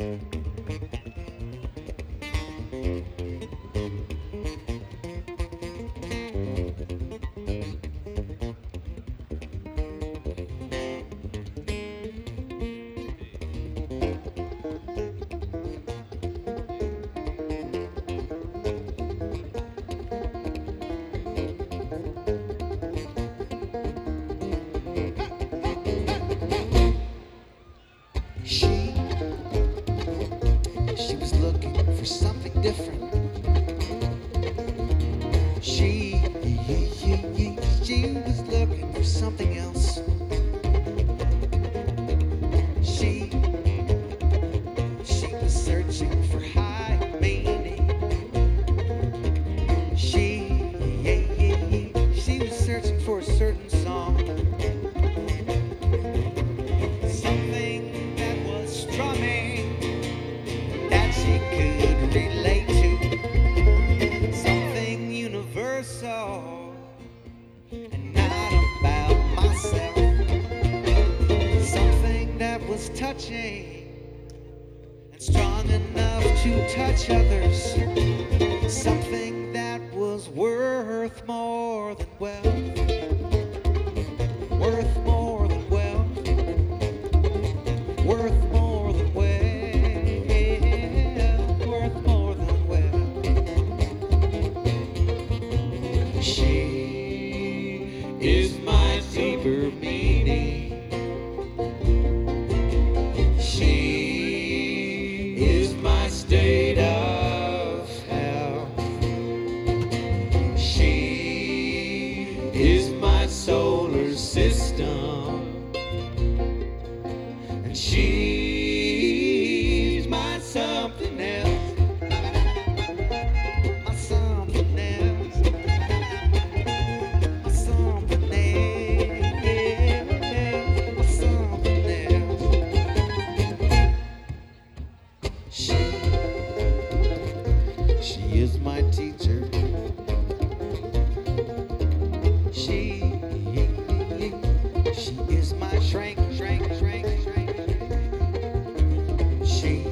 She was looking for something different. She was looking for something else. She was searching for high meaning. She was searching for a certain song. Something that was strumming that she could relate to. Something universal and not about myself. Something that was touching and strong enough to touch others. Something that was worth more than wealth. Worth more than wealth. Worth more than wealth. Worth more than wealth. She is my deeper meaning. She is my state of health. She is my solar system. And she's my something else. My something else. My something else. My something else. She is my teacher. She is my shrink. She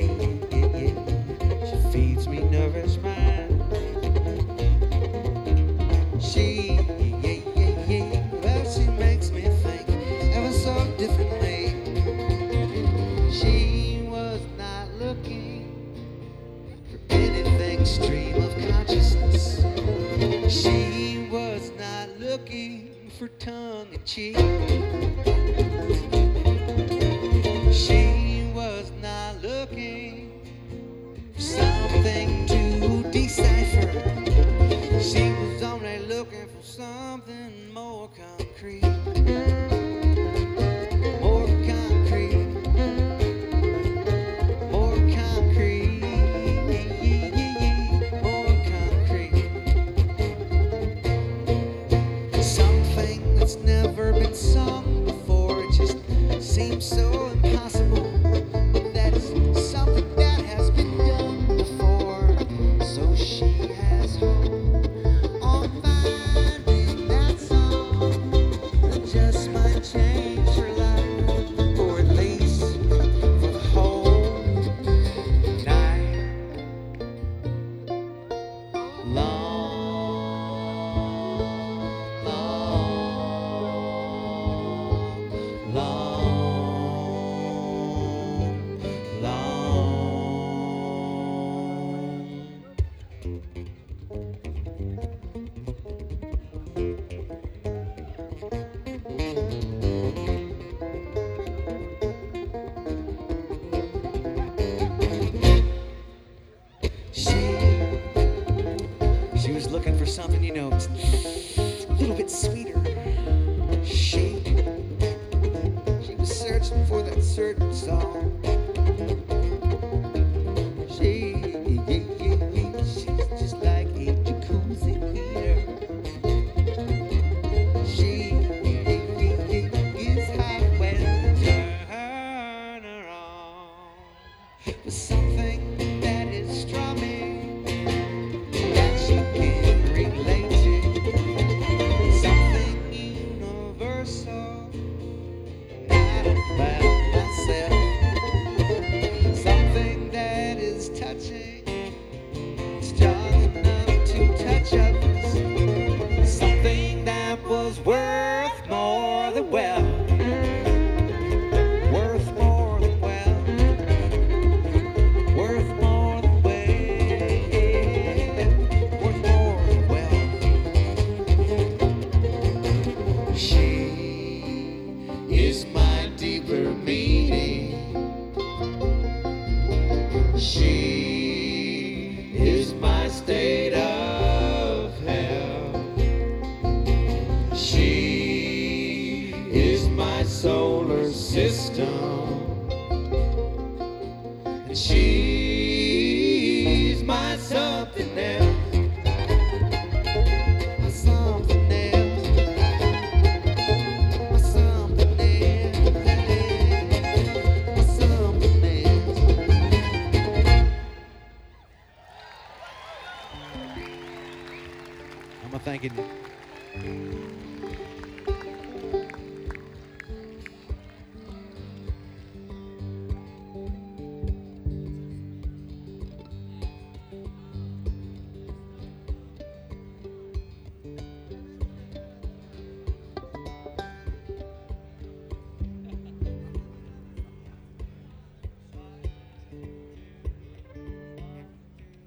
feeds me nourished mind. She makes me think ever so differently. She was not looking for anything stream of consciousness. She was not looking for tongue in cheek. She was not looking for something to decipher. She was only looking for something more concrete. More concrete. More concrete. More concrete. Something that's never been sung before. It just seems so impossible. But that is something that has been done before. So she has hope on finding that song that just might change her life, or at least for the whole night. She was looking for something, you know, a little bit sweeter. She was searching for that certain song. She's just like a jacuzzi heater. She is hot when you turn her on. With something that is strumming that she can relate to. Something universal, not about myself. Something She's my something else. My something else. My something else. My something else. I'm thinking